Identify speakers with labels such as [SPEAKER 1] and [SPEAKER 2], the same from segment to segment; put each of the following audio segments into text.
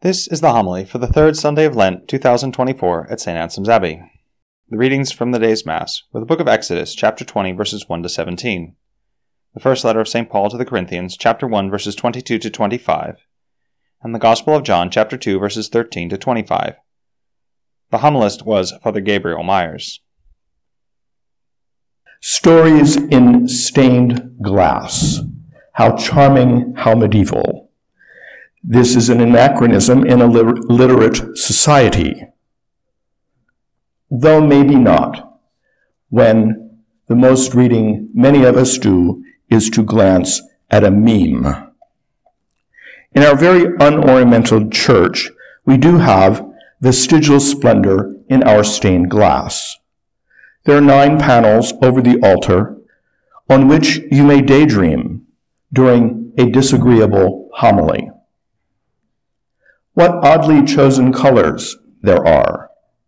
[SPEAKER 1] This is the homily for the third Sunday of Lent 2024 at St. Anselm's Abbey. The readings from the day's Mass were the book of Exodus, chapter 20, verses 1 to 17, the first letter of St. Paul to the Corinthians, chapter 1, verses 22 to 25, and the Gospel of John, chapter 2, verses 13 to 25. The homilist was Father Gabriel Myers.
[SPEAKER 2] Stories in stained glass. How charming, how medieval. This is an anachronism in a literate society. Though maybe not, when the most reading many of us do is to glance at a meme. In our very unornamented church, we do have vestigial splendor in our stained glass. There are 9 panels over the altar on which you may daydream during a disagreeable homily. What oddly chosen colors there are.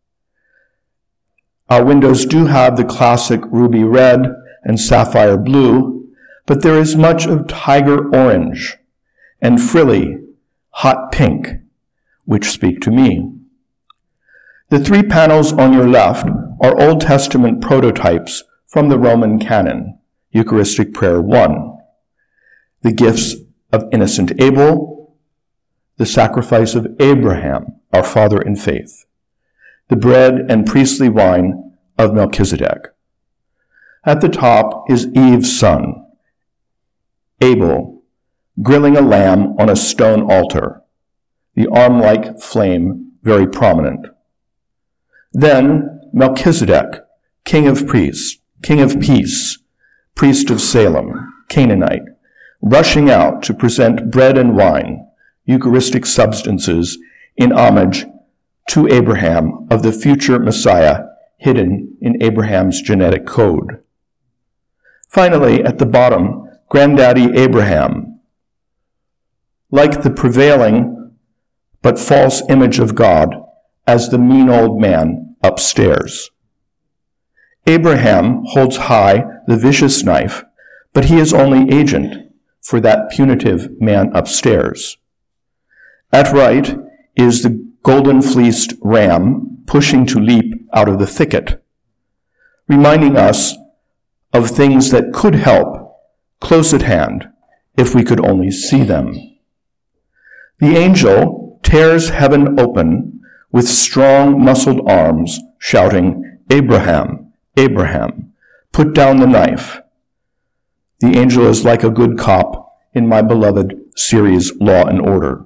[SPEAKER 2] Our windows do have the classic ruby red and sapphire blue, but there is much of tiger orange and frilly hot pink, which speak to me. The 3 panels on your left are Old Testament prototypes from the Roman canon, Eucharistic Prayer 1, the gifts of innocent Abel, the sacrifice of Abraham, our father in faith, the bread and priestly wine of Melchizedek. At the top is Eve's son, Abel, grilling a lamb on a stone altar, the arm-like flame very prominent. Then Melchizedek, king of priests, king of peace, priest of Salem, Canaanite, rushing out to present bread and wine, Eucharistic substances in homage to Abraham of the future Messiah hidden in Abraham's genetic code. Finally, at the bottom, Granddaddy Abraham, like the prevailing but false image of God as the mean old man upstairs. Abraham holds high the vicious knife, but he is only agent for that punitive man upstairs. At right is the golden-fleeced ram pushing to leap out of the thicket, reminding us of things that could help close at hand if we could only see them. The angel tears heaven open with strong muscled arms, shouting, "Abraham, Abraham, put down the knife." The angel is like a good cop in my beloved series Law and Order.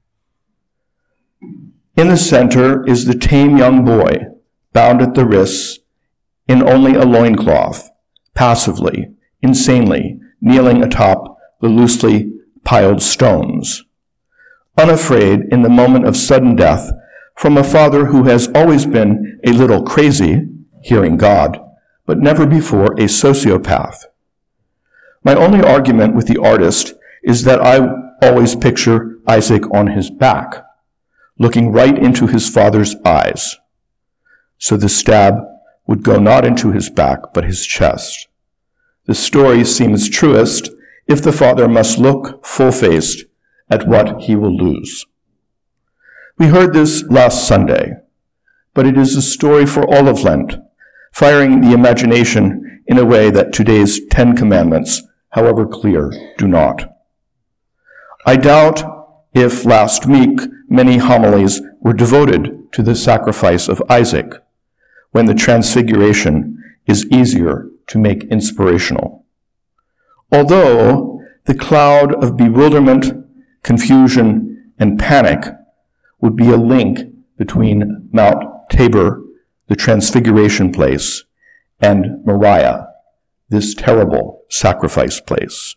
[SPEAKER 2] In the center is the tame young boy, bound at the wrists in only a loincloth, passively, insanely, kneeling atop the loosely piled stones, unafraid in the moment of sudden death from a father who has always been a little crazy, hearing God, but never before a sociopath. My only argument with the artist is that I always picture Isaac on his back, looking right into his father's eyes. So the stab would go not into his back, but his chest. The story seems truest if the father must look full-faced at what he will lose. We heard this last Sunday, but it is a story for all of Lent, firing the imagination in a way that today's 10 Commandments, however clear, do not. I doubt if last week many homilies were devoted to the sacrifice of Isaac, when the transfiguration is easier to make inspirational. Although the cloud of bewilderment, confusion, and panic would be a link between Mount Tabor, the transfiguration place, and Moriah, this terrible sacrifice place.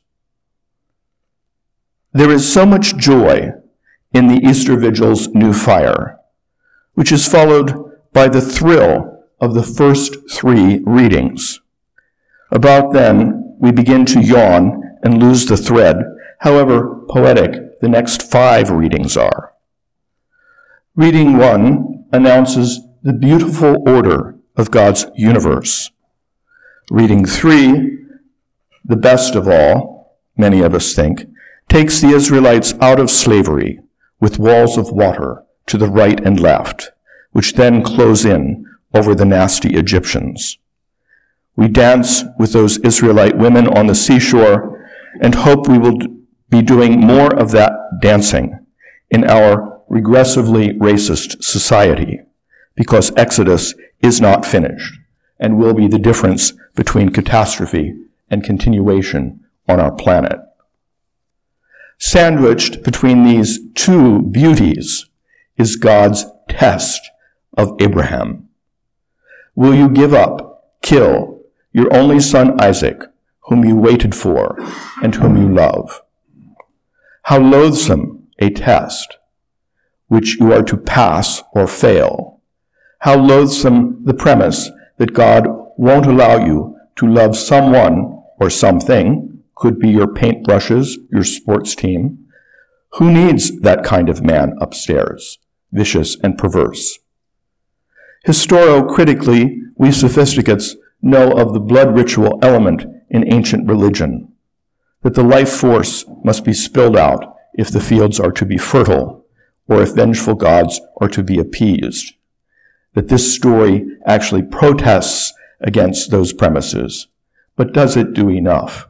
[SPEAKER 2] There is so much joy in the Easter Vigil's new fire, which is followed by the thrill of the first 3 readings. About then, we begin to yawn and lose the thread, however poetic the next 5 readings are. Reading 1 announces the beautiful order of God's universe. Reading 3, the best of all, many of us think, takes the Israelites out of slavery with walls of water to the right and left, which then close in over the nasty Egyptians. We dance with those Israelite women on the seashore and hope we will be doing more of that dancing in our regressively racist society, because Exodus is not finished and will be the difference between catastrophe and continuation on our planet. Sandwiched between these two beauties is God's test of Abraham. Will you give up, kill your only son Isaac, whom you waited for and whom you love? How loathsome a test, which you are to pass or fail. How loathsome the premise that God won't allow you to love someone or something, could be your paintbrushes, your sports team. Who needs that kind of man upstairs, vicious and perverse? Historiocritically, we sophisticates know of the blood ritual element in ancient religion, that the life force must be spilled out if the fields are to be fertile, or if vengeful gods are to be appeased, that this story actually protests against those premises, but does it do enough?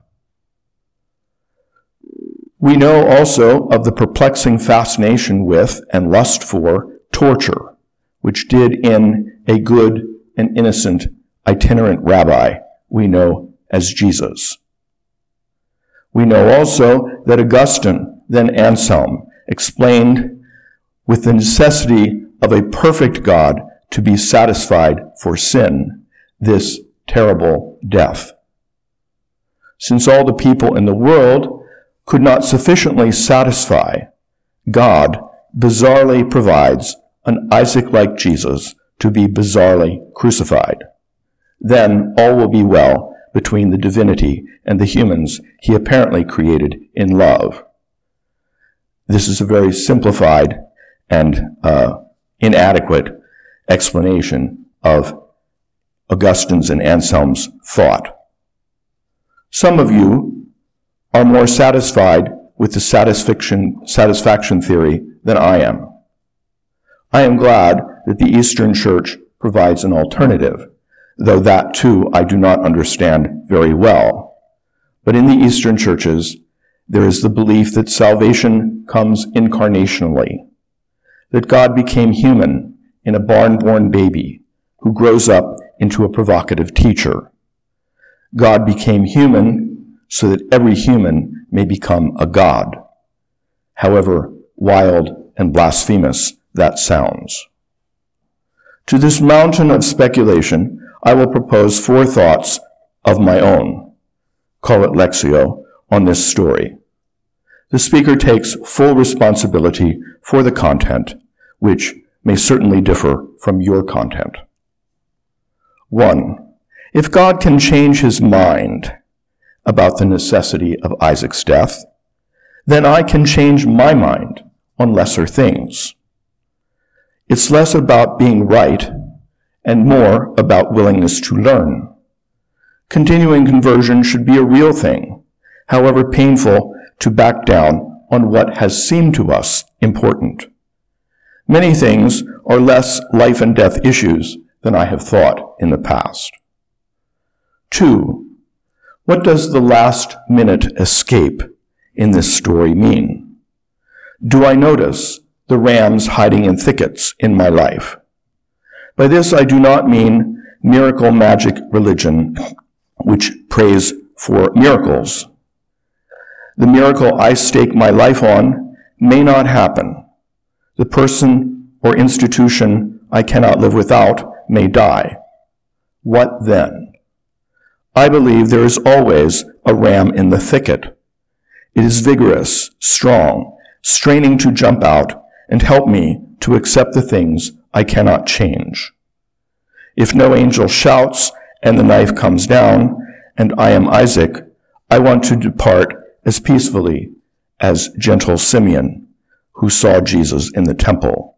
[SPEAKER 2] We know also of the perplexing fascination with and lust for torture, which did in a good and innocent itinerant rabbi we know as Jesus. We know also that Augustine, then Anselm, explained with the necessity of a perfect God to be satisfied for sin, this terrible death. Since all the people in the world could not sufficiently satisfy, God bizarrely provides an Isaac-like Jesus to be bizarrely crucified. Then all will be well between the divinity and the humans he apparently created in love. This is a very simplified and inadequate explanation of Augustine's and Anselm's thought. Some of you are more satisfied with the satisfaction theory than I am. I am glad that the Eastern Church provides an alternative, though that too I do not understand very well. But in the Eastern churches, there is the belief that salvation comes incarnationally, that God became human in a barn-born baby who grows up into a provocative teacher. God became human so that every human may become a god, however wild and blasphemous that sounds. To this mountain of speculation, I will propose 4 thoughts of my own, call it Lectio, on this story. The speaker takes full responsibility for the content, which may certainly differ from your content. 1. If God can change his mind about the necessity of Isaac's death, then I can change my mind on lesser things. It's less about being right and more about willingness to learn. Continuing conversion should be a real thing, however painful to back down on what has seemed to us important. Many things are less life and death issues than I have thought in the past. 2. What does the last-minute escape in this story mean? Do I notice the rams hiding in thickets in my life? By this I do not mean miracle magic religion, which prays for miracles. The miracle I stake my life on may not happen. The person or institution I cannot live without may die. What then? I believe there is always a ram in the thicket. It is vigorous, strong, straining to jump out and help me to accept the things I cannot change. If no angel shouts and the knife comes down and I am Isaac, I want to depart as peacefully as gentle Simeon, who saw Jesus in the temple.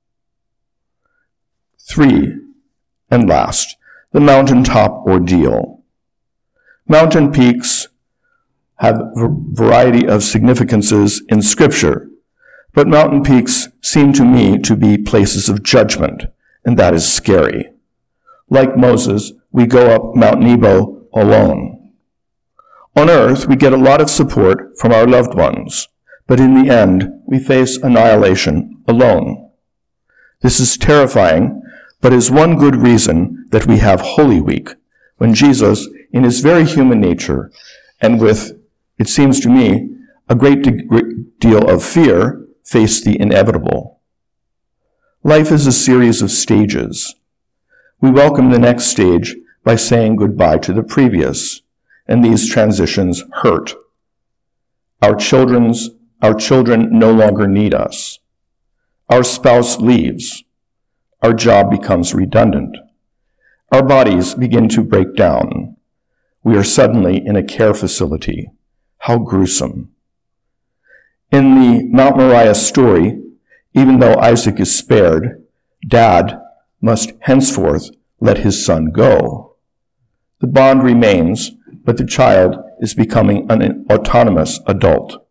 [SPEAKER 2] 3. And last, the mountaintop ordeal. Mountain peaks have a variety of significances in Scripture, But mountain peaks seem to me to be places of judgment, and that is scary. Like Moses, we go up Mount Nebo alone. On earth, we get a lot of support from our loved ones, but in the end, we face annihilation alone. This is terrifying, but is one good reason that we have Holy Week, when Jesus, in his very human nature, and with, it seems to me, a great deal of fear, faced the inevitable. Life is a series of stages. We welcome the next stage by saying goodbye to the previous, and these transitions hurt. Our children no longer need us. Our spouse leaves. Our job becomes redundant. Our bodies begin to break down. We are suddenly in a care facility. How gruesome. In the Mount Moriah story, even though Isaac is spared, Dad must henceforth let his son go. The bond remains, but the child is becoming an autonomous adult.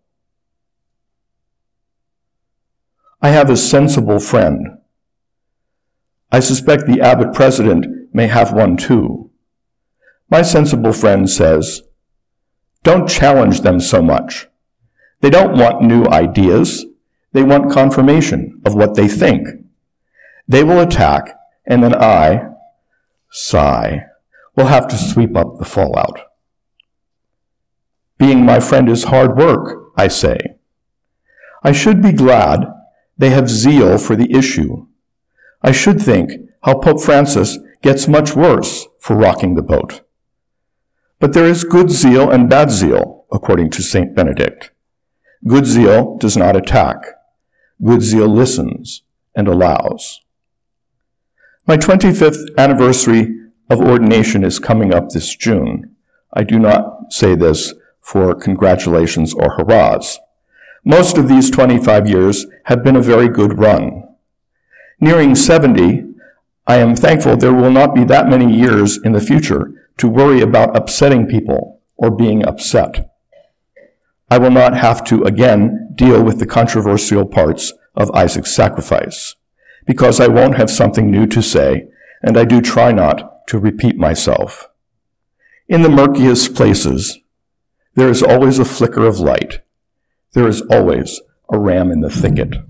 [SPEAKER 2] I have a sensible friend. I suspect the Abbot president may have one too. My sensible friend says, "Don't challenge them so much. They don't want new ideas. They want confirmation of what they think. They will attack, and then I, sigh, will have to sweep up the fallout." Being my friend is hard work, I say. I should be glad they have zeal for the issue. I should think how Pope Francis gets much worse for rocking the boat. But there is good zeal and bad zeal, according to St. Benedict. Good zeal does not attack. Good zeal listens and allows. My 25th anniversary of ordination is coming up this June. I do not say this for congratulations or hurrahs. Most of these 25 years have been a very good run. Nearing 70, I am thankful there will not be that many years in the future to worry about upsetting people or being upset. I will not have to again deal with the controversial parts of Isaac's sacrifice, because I won't have something new to say, and I do try not to repeat myself. In the murkiest places, there is always a flicker of light. There is always a ram in the thicket.